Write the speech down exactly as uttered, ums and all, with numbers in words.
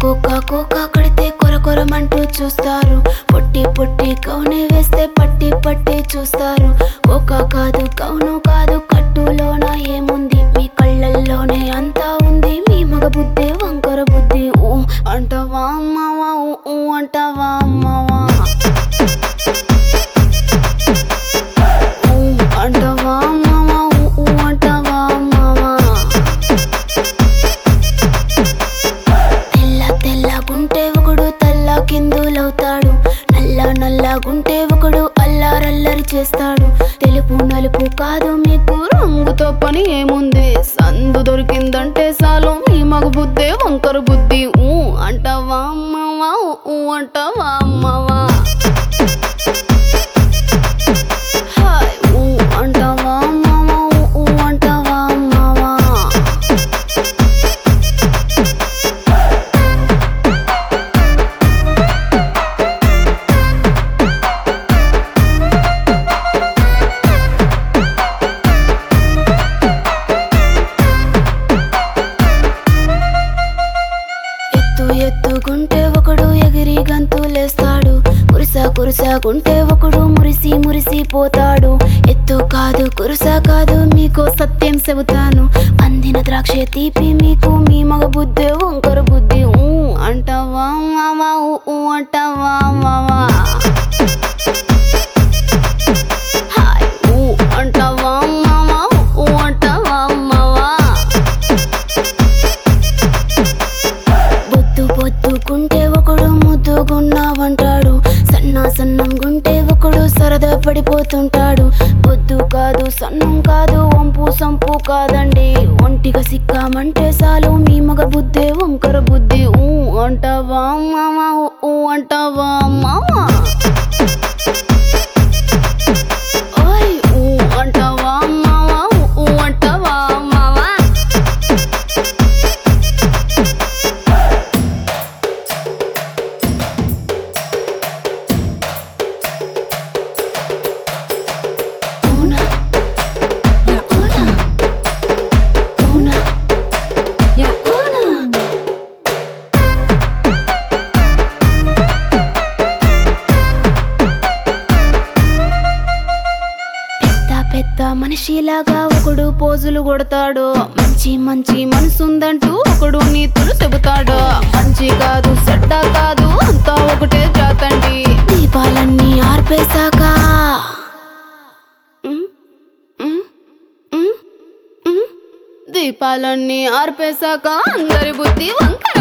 కోక కోక కడితే కొర కొరమంటూ చూస్తారు. పొట్టి పొట్టి కౌనే వేస్తే పట్టి పట్టి చూస్తారు. కోక కాదు కౌను కాదు కట్టులోన ఏముంది, మీ కళ్ళల్లోనే అంతా ఉంది. మీ మగ బుద్ధి వంకర బుద్ధి. ఊ అంటవా అమ్మవా, ఊ అంటవా అమ్మవా, ఊ అంటవా అమ్మవా, ఊ అంటవా అమ్మవా. తెల్ల తెల్లగుంటే ఒకడు తల్ల కిందులవుతాడు, నల్ల నల్లగుంటే ఒకడు అల్లారల్లరి చేస్తాడు. తెలుపు నలుపు కాదు మీకు రంగుతో పని ఏముంది, సందు దొరికిందంటే చాలు మీ మగ బుద్ధే వంకర బుద్ధి. ఊ అంటవా అమ్మవా, ఊ అంటవా అమ్మవా, హాయ్ ఊ అంటవా అమ్మవా, ఊ అంటవా అమ్మవా. ఎత్తు ఎత్తుకుంటే ఒకడు ఎగిరి గంతులేస్తాడు, కురుస కురుసకుంటే ఒకడు మురిసి మురిసి పోతాడు. ఎత్తు కాదు కురుస కాదు మీకు సత్యం చెబుతాను, అందిన ద్రాక్ష తీపి మీకు మీ మగ బుద్ధి వంకర బుద్ధి. ఊ అంటవా మావా, ఊ అంటవా మావా, హాయ్ ఊ అంటవా మావా, ఊ అంటవా మావా. బొద్దు బొద్దుకుంటే ఒకడు ముద్దుగున్నావంటాడు, సన్నా సన్నం గుంటే ఒకడు సరదా పడిపోతుంటాడు. బొద్దు కాదు సన్నం కాదు వంపు సంపు కాదండి, ఒంటిగా సిక్కామంటే చాలు మీ మగ బుద్ధే వంకర బుద్ధి. ఊ అంటవా మామా, ఊ అంటవా మామా, ఓయ్ ఊ అంటవా మామా, ఊ అంటవా మామా. Una, ya una, una, ya una. పెద్ద పెద్ద మనిషిలాగా ఒకడు పోజులు కొడతాడు, మంచి మంచి మనసుందంటూ ఒకడు నీతులు చెబుతాడు. మంచి కాదు చెడ్డ కాదు అంతా ఒకటే జాతండి, దీపాలన్నీ ఆర్పేశాక ఉమ్, ఉమ్, ఉమ్, ఉమ్, దీపాలన్నీ ఆర్పేశాక అందరి బుద్ధి వంకర